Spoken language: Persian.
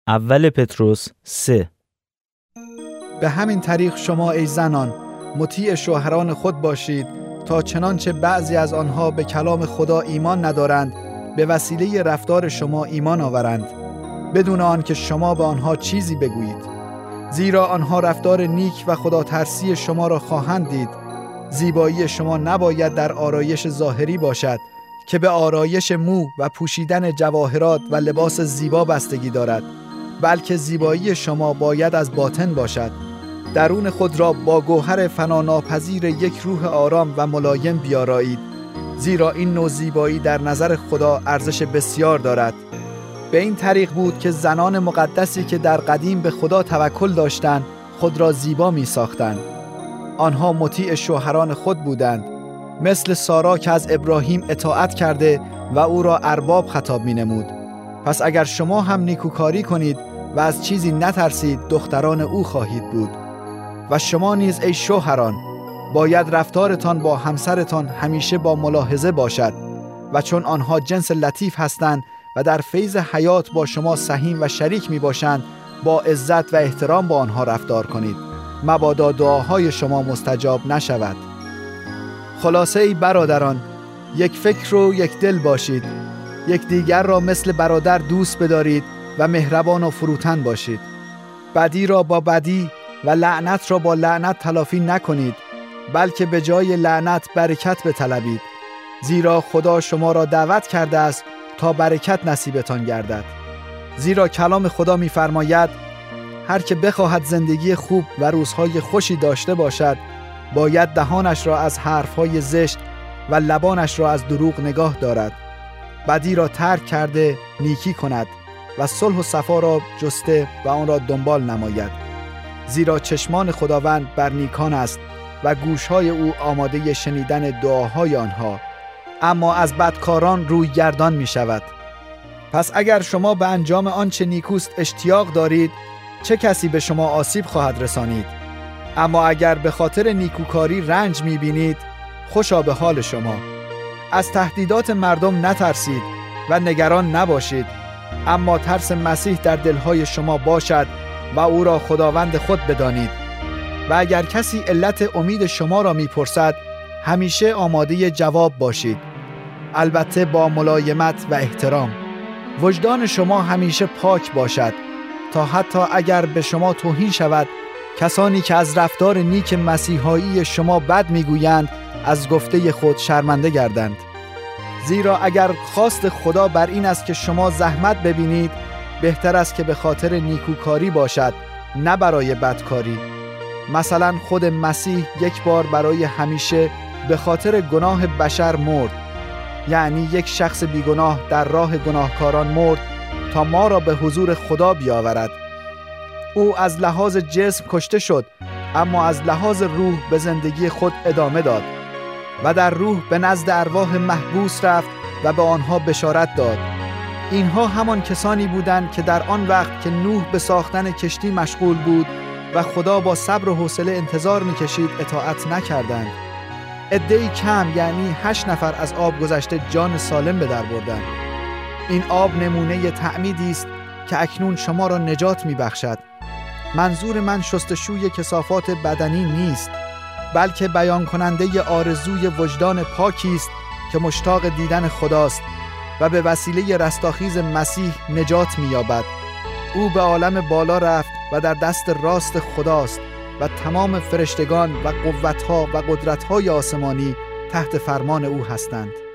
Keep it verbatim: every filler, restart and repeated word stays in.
اول پتروس سه. به همین طریق شما ای زنان مطیع شوهران خود باشید، تا چنانچه بعضی از آنها به کلام خدا ایمان ندارند به وسیله رفتار شما ایمان آورند، بدون آن که شما به آنها چیزی بگویید. زیرا آنها رفتار نیک و خدا ترسی شما را خواهند دید. زیبایی شما نباید در آرایش ظاهری باشد که به آرایش مو و پوشیدن جواهرات و لباس زیبا بستگی دارد، بلکه زیبایی شما باید از باطن باشد. درون خود را با گوهر فناناپذیر یک روح آرام و ملایم بیارایید، زیرا این نوع زیبایی در نظر خدا ارزش بسیار دارد. به این طریق بود که زنان مقدسی که در قدیم به خدا توکل داشتند خود را زیبا می ساختند. آنها مطیع شوهران خود بودند، مثل سارا که از ابراهیم اطاعت کرده و او را ارباب خطاب می نمود. پس اگر شما هم نیکوکاری کنید و از چیزی نترسید، دختران او خواهید بود. و شما نیز ای شوهران باید رفتارتان با همسرتان همیشه با ملاحظه باشد، و چون آنها جنس لطیف هستند و در فیض حیات با شما سهیم و شریک می باشند، با عزت و احترام با آنها رفتار کنید، مبادا دعاهای شما مستجاب نشود. خلاصه ای برادران، یک فکر و یک دل باشید، یک دیگر را مثل برادر دوست بدارید و مهربان و فروتن باشید. بدی را با بدی و لعنت را با لعنت تلافی نکنید، بلکه به جای لعنت برکت بطلبید، زیرا خدا شما را دعوت کرده است تا برکت نصیبتان گردد. زیرا کلام خدا می‌فرماید هر که بخواهد زندگی خوب و روزهای خوشی داشته باشد، باید دهانش را از حرفهای زشت و لبانش را از دروغ نگاه دارد. بدی را ترک کرده نیکی کند و صلح و صفا را جسته و آن را دنبال نماید. زیرا چشمان خداوند بر نیکان است و گوشهای او آماده شنیدن دعاهای آنها، اما از بدکاران روی گردان می شود. پس اگر شما به انجام آنچه نیکوست اشتیاق دارید، چه کسی به شما آسیب خواهد رسانید؟ اما اگر به خاطر نیکوکاری رنج می بینید، خوشا به حال شما. از تهدیدات مردم نترسید و نگران نباشید، اما ترس مسیح در دلهای شما باشد و او را خداوند خود بدانید. و اگر کسی علت امید شما را می پرسد، همیشه آماده جواب باشید، البته با ملایمت و احترام. وجدان شما همیشه پاک باشد، تا حتی اگر به شما توهین شود، کسانی که از رفتار نیک مسیحایی شما بد میگویند از گفته خود شرمنده گردند. زیرا اگر خواست خدا بر این است که شما زحمت ببینید، بهتر است که به خاطر نیکوکاری باشد، نه برای بدکاری. مثلا خود مسیح یک بار برای همیشه به خاطر گناه بشر مرد، یعنی یک شخص بیگناه در راه گناهکاران مرد تا ما را به حضور خدا بیاورد. او از لحاظ جسم کشته شد، اما از لحاظ روح به زندگی خود ادامه داد و در روح به نزد ارواح محبوس رفت و به آنها بشارت داد. اینها همان کسانی بودند که در آن وقت که نوح به ساختن کشتی مشغول بود و خدا با صبر و حوصله انتظار می‌کشید اطاعت نکردند. عده‌ای کم، یعنی هشت نفر از آب گذشته جان سالم به در بردند. این آب نمونه تعمیدی است که اکنون شما را نجات می‌بخشد. منظور من شستشوی کثافات بدنی نیست، بلکه بیان کننده آرزوی وجدان پاکی است که مشتاق دیدن خداست و به وسیله رستاخیز مسیح نجات می‌یابد. او به عالم بالا رفت و در دست راست خداست و تمام فرشتگان و قوت‌ها و قدرت‌های آسمانی تحت فرمان او هستند.